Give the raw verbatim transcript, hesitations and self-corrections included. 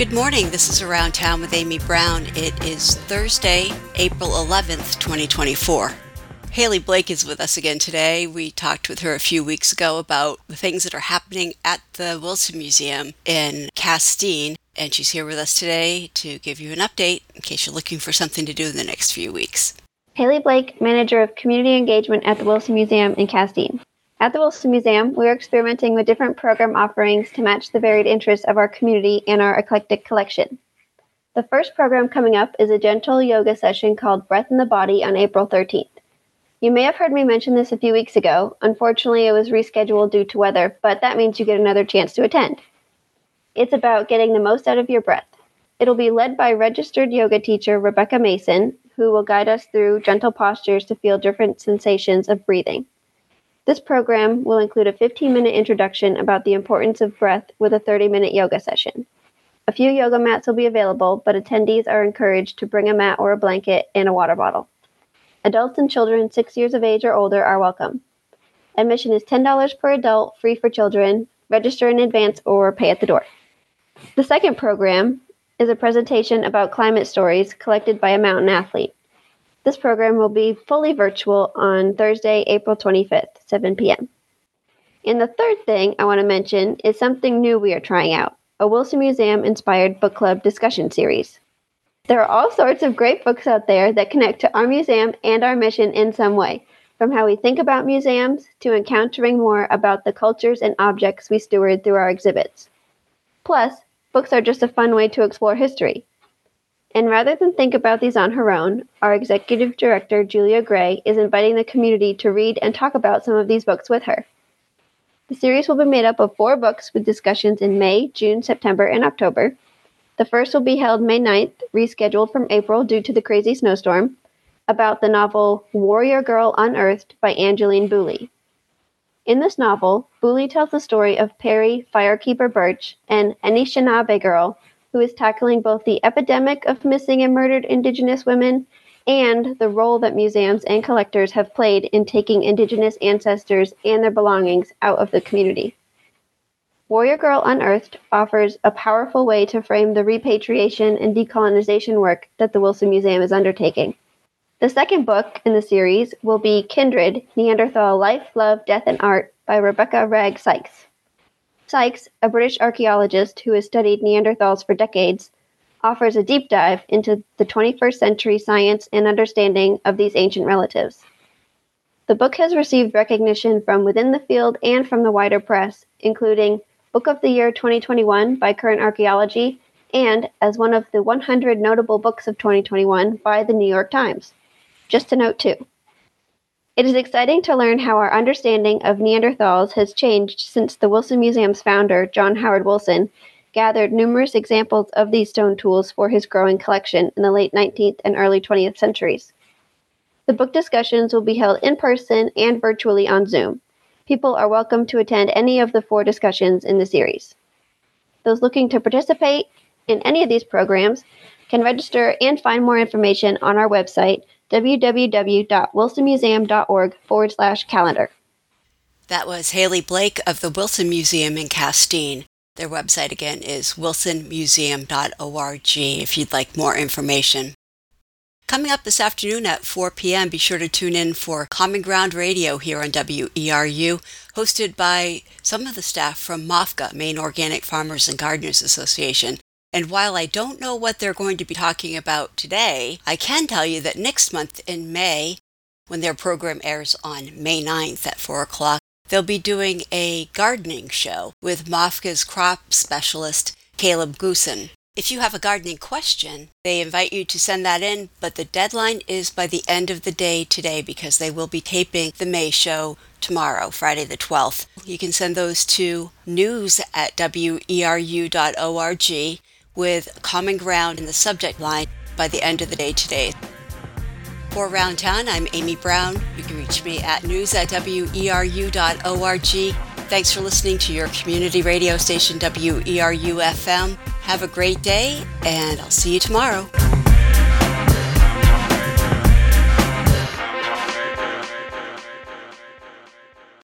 Good morning. This is Around Town with Amy Brown. It is Thursday, April eleventh, twenty twenty-four. Haley Blake is with us again today. We talked with her a few weeks ago about the things that are happening at the Wilson Museum in Castine, and she's here with us today to give you an update in case you're looking for something to do in the next few weeks. Haley Blake, Manager of Community Engagement at the Wilson Museum in Castine. At the Wilson Museum, we are experimenting with different program offerings to match the varied interests of our community and our eclectic collection. The first program coming up is a gentle yoga session called Breath in the Body on April thirteenth. You may have heard me mention this a few weeks ago. Unfortunately, it was rescheduled due to weather, but that means you get another chance to attend. It's about getting the most out of your breath. It'll be led by registered yoga teacher Rebecca Mason, who will guide us through gentle postures to feel different sensations of breathing. This program will include a fifteen-minute introduction about the importance of breath with a thirty-minute yoga session. A few yoga mats will be available, but attendees are encouraged to bring a mat or a blanket and a water bottle. Adults and children six years of age or older are welcome. Admission is ten dollars per adult, free for children. Register in advance or pay at the door. The second program is a presentation about climate stories collected by a mountain athlete. This program will be fully virtual on Thursday, April twenty-fifth, seven p.m. And the third thing I want to mention is something new we are trying out, a Wilson Museum-inspired book club discussion series. There are all sorts of great books out there that connect to our museum and our mission in some way, from how we think about museums to encountering more about the cultures and objects we steward through our exhibits. Plus, books are just a fun way to explore history. And rather than think about these on her own, our executive director, Julia Gray, is inviting the community to read and talk about some of these books with her. The series will be made up of four books with discussions in May, June, September, and October. The first will be held May ninth, rescheduled from April due to the crazy snowstorm, about the novel Warrior Girl Unearthed by Angeline Boulley. In this novel, Boulley tells the story of Perry Firekeeper Birch, an Anishinaabe girl who is tackling both the epidemic of missing and murdered Indigenous women and the role that museums and collectors have played in taking Indigenous ancestors and their belongings out of the community. Warrior Girl Unearthed offers a powerful way to frame the repatriation and decolonization work that the Wilson Museum is undertaking. The second book in the series will be Kindred, Neanderthal Life, Love, Death, and Art by Rebecca Ragg Sykes. Sykes, a British archaeologist who has studied Neanderthals for decades, offers a deep dive into the twenty-first century science and understanding of these ancient relatives. The book has received recognition from within the field and from the wider press, including Book of the Year twenty twenty-one by Current Archaeology and as one of the one hundred notable books of twenty twenty-one by the New York Times. Just a note too. It is exciting to learn how our understanding of Neanderthals has changed since the Wilson Museum's founder, John Howard Wilson, gathered numerous examples of these stone tools for his growing collection in the late nineteenth and early twentieth centuries. The book discussions will be held in person and virtually on Zoom. People are welcome to attend any of the four discussions in the series. Those looking to participate in any of these programs can register and find more information on our website, www.wilsonmuseum.org forward slash calendar. That was Haley Blake of the Wilson Museum in Castine. Their website again is wilson museum dot org if you'd like more information. Coming up this afternoon at four p.m., be sure to tune in for Common Ground Radio here on W E R U, hosted by some of the staff from MOFGA, Maine Organic Farmers and Gardeners Association. And while I don't know what they're going to be talking about today, I can tell you that next month in May, when their program airs on May ninth at four o'clock, they'll be doing a gardening show with MOFGA's crop specialist, Caleb Goosen. If you have a gardening question, they invite you to send that in, but the deadline is by the end of the day today because they will be taping the May show tomorrow, Friday the twelfth. You can send those to news at W E R U dot org with Common Ground in the subject line by the end of the day today. For Around Town, I'm Amy Brown. You can reach me at news at W E R U dot org. Thanks for listening to your community radio station, W E R U F M. Have a great day, and I'll see you tomorrow.